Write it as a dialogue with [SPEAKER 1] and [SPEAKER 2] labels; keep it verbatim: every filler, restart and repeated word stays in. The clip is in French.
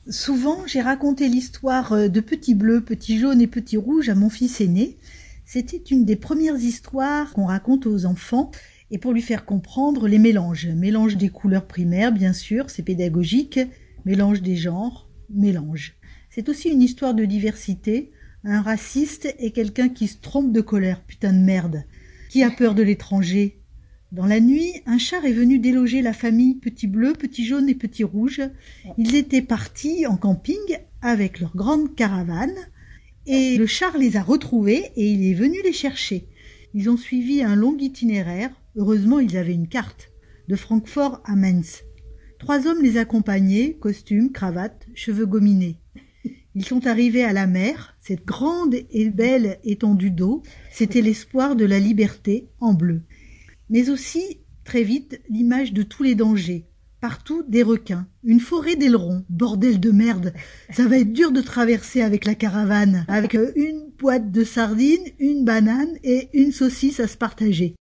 [SPEAKER 1] Souvent, j'ai raconté l'histoire de Petit Bleu, Petit Jaune et Petit Rouge à mon fils aîné. C'était une des premières histoires qu'on raconte aux enfants et pour lui faire comprendre les mélanges. Mélange des couleurs primaires, bien sûr, c'est pédagogique. Mélange des genres, mélange. C'est aussi une histoire de diversité. Un raciste est quelqu'un qui se trompe de colère, putain de merde. Qui a peur de l'étranger ? Dans la nuit, un char est venu déloger la famille Petit Bleu, Petit Jaune et Petit Rouge. Ils étaient partis en camping avec leur grande caravane et le char les a retrouvés et il est venu les chercher. Ils ont suivi un long itinéraire. Heureusement, ils avaient une carte de Francfort à Mainz. Trois hommes les accompagnaient, costumes, cravates, cheveux gominés. Ils sont arrivés à la mer, cette grande et belle étendue d'eau. C'était l'espoir de la liberté en bleu. Mais aussi, très vite, l'image de tous les dangers. Partout, des requins, une forêt d'ailerons. Bordel de merde, ça va être dur de traverser avec la caravane, avec une boîte de sardines, une banane et une saucisse à se partager.